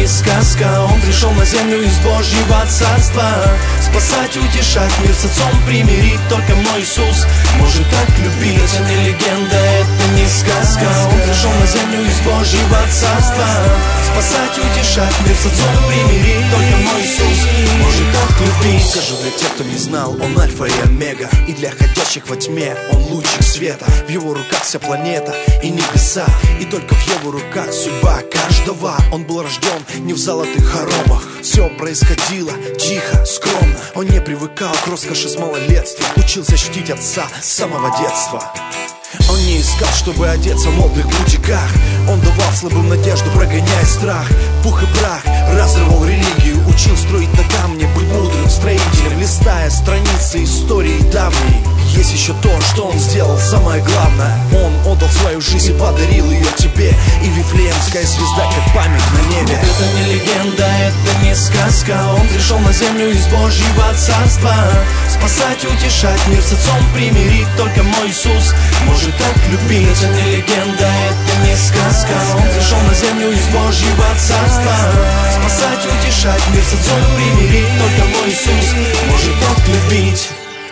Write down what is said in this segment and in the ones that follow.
не сказка. Он пришел на землю из Божьего царства, спасать, утешать, мир с отцом примирить. Только мой Иисус может так любить. Это не легенда, это не сказка. Он пришел на землю из Божьего царства, спасать, утешать, мир с отцом примирить. Только мой Иисус может так любить. Скажу для тех, кто не знал, он альфа и омега, и для ходящих во тьме он лучик света. В его руках вся планета и небеса, и только в его руках судьба каждого. Он был рожден не в золотых хоромах, все происходило тихо, скромно. Он не привыкал к роскоши с малолетства, учился чтить отца с самого детства. Он не искал, чтобы одеться в модных бутиках. Он давал слабым надежду, прогоняя страх. Пух и прах, разрывал религию, учил строить на камне, быть мудрым строителем, листая страницы истории давней. Есть еще то, что он сделал самое главное. Он отдал свою жизнь и подарил ее тебе. И Вифлеемская звезда, как память на небе. Это не легенда, это не сказка. Он пришел на землю из Божьего царства, спасать, утешать, мир с отцом примирить. Только мой Иисус может так любить. Это не легенда, это не сказка. Он пришел на землю из Божьего царства, спасать, утешать, мир с отцом примирить. Только мой Иисус может так любить.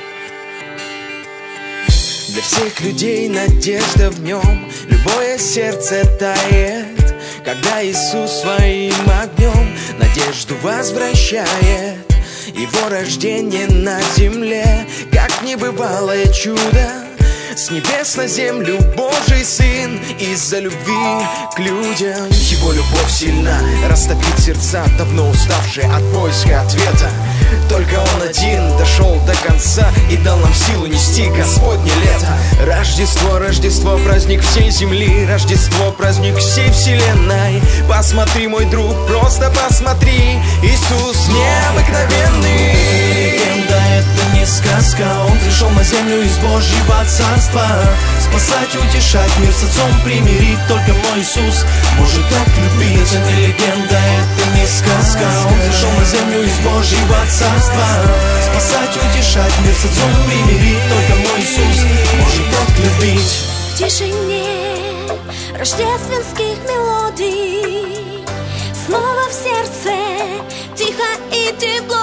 Для всех людей надежда в нем, любое сердце тает, когда Иисус своим огнем надежду возвращает. Его рождение на земле, как небывалое чудо, с небес на землю Божий Сын из-за любви к людям. Его любовь сильна, растопит сердца, давно уставшие от поиска ответа. Только Он один дошел до конца и дал нам силу нести Господне лето. Рождество, Рождество, праздник всей земли, Рождество, праздник всей вселенной. Посмотри, мой друг, просто посмотри, Иисус необыкновенный. Легенда, это не сказка. Он пришел на землю из Божьего царства, спасать, утешать, мир с отцом примирить. Только мой Иисус может так любить. Это не легенда, это не сказка. Он пришел на землю из Божьего царства, спасать, утешать, мир с отцом примирить. Только мой Иисус может так любить. В тишине рождественских мелодий снова в сердце тихо и тепло.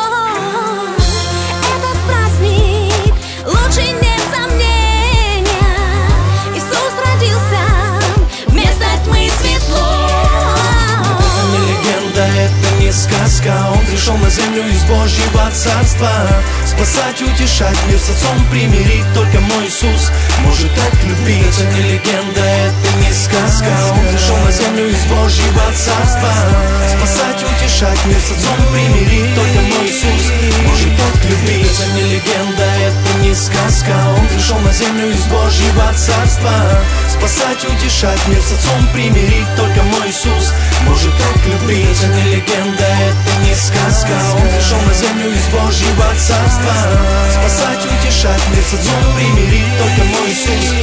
Этот праздник лучше нет сомнения. Иисус родился, вместо тьмы светло. Это не легенда, это не сказка. Он пришел на землю из Божьего царства, спасать, утешать, мир с отцом примирить. Только мой Иисус может так любить. Это не легенда, это не сказка. Он пришел на землю из Божьего царства, спасать, утешать, мир с отцом примирить. Только мой Иисус может так любить. Это не легенда, это не сказка. Он пришел на землю из Божьего царства, спасать, утешать, мир с отцом примирить. Только мой Иисус может так любить. Это не легенда, это не сказка. Он пришел на землю из Божьего царства, спасать, утешать, мир с отцом примирить. Только мой Иисус